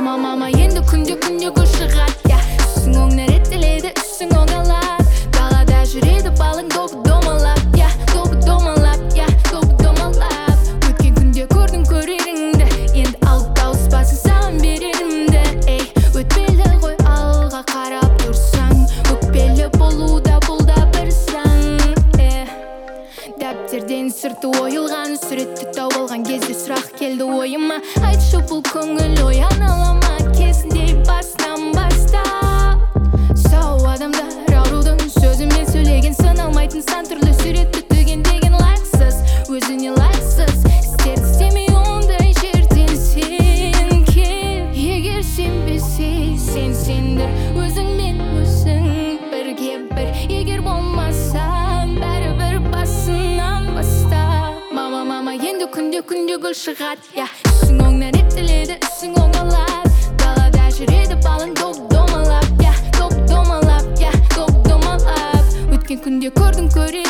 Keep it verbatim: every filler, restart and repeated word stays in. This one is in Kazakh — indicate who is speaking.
Speaker 1: Mama mama енді күнде күнде гүл шығады, я үстің оңнан реттеледі, үстің оңалап далада жүреді балың допы домалап, я допы домалап, я допы домалап. Өткен күнде көрдің көреріңді, енді алып тауыспасын саған берерімді. Ей, өтпелі ғой алға қарап тұрсаң, өкпелі болуда бұл да бір заң. Дәптерден сырты ойылған, суретті тауып алған кезде сұрақ келді ойыма. Айтшы бұл көңіл ояна ала ма кезінде бастан бастап? Сау адамдар аурудың сөзімен сөйлеген, сын алмайтын сан түрлі суретті түген деген лайықсыз, өзіне лайықсыз істерді істемей ондай жерден сен кел. Егер сенбесе сен сендір, өзіңмен өзің бірге бір. Егер болмасам бәрібір басынан баста. Мама мама енді күнде күнде гүл шығады, я үстің оңнан реттеледі, үстің оңалап далада жүреді балың допы домалап, я допы домалап, я допы домалап. Өткен күнде көрдің көре